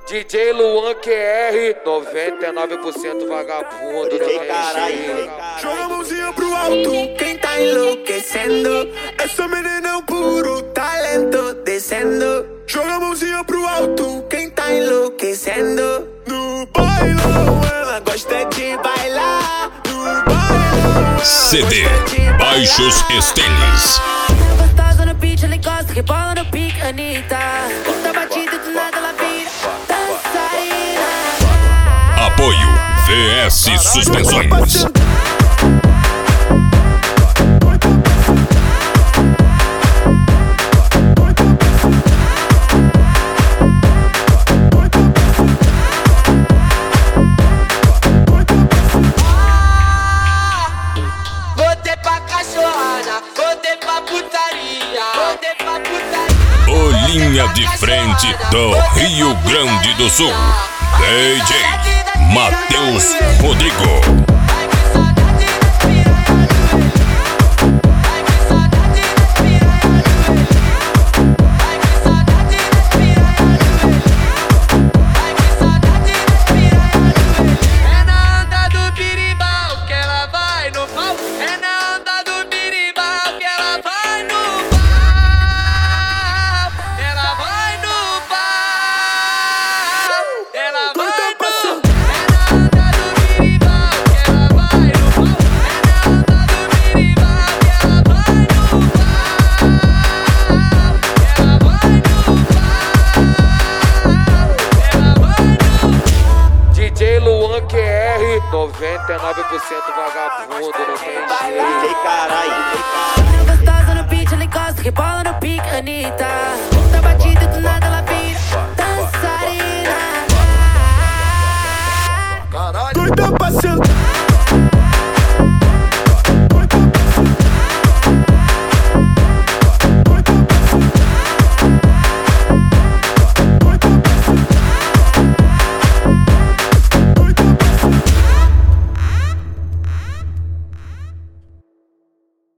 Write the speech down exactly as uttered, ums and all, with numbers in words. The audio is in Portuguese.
D J Luan Q R, noventa e nove por cento vagabundo. D J caralho. Joga a mãozinha pro alto, quem tá enlouquecendo? Essa menina é um puro talento descendo. Joga a mãozinha pro alto, quem tá enlouquecendo? No bailão, ela gosta de bailar. No bailão, C D Baixos Esteles. Gostosa no beat, ela encosta, rebola no pique, Anitta. Tá batida do nada, ela vira dançarina. Apoio V S Suspensões. Voltei pra cachorrada, voltei pra putaria, voltei pra putaria. O linha de frente do Rio Grande do Sul, D J Matheus Rodrigo. D J Luan Q R, noventa e nove por cento vagabundo, não tem jeito. D J caralho. Gostosa no beat, ela encosta, rebola no pique, Anitta. Tá batida do nada,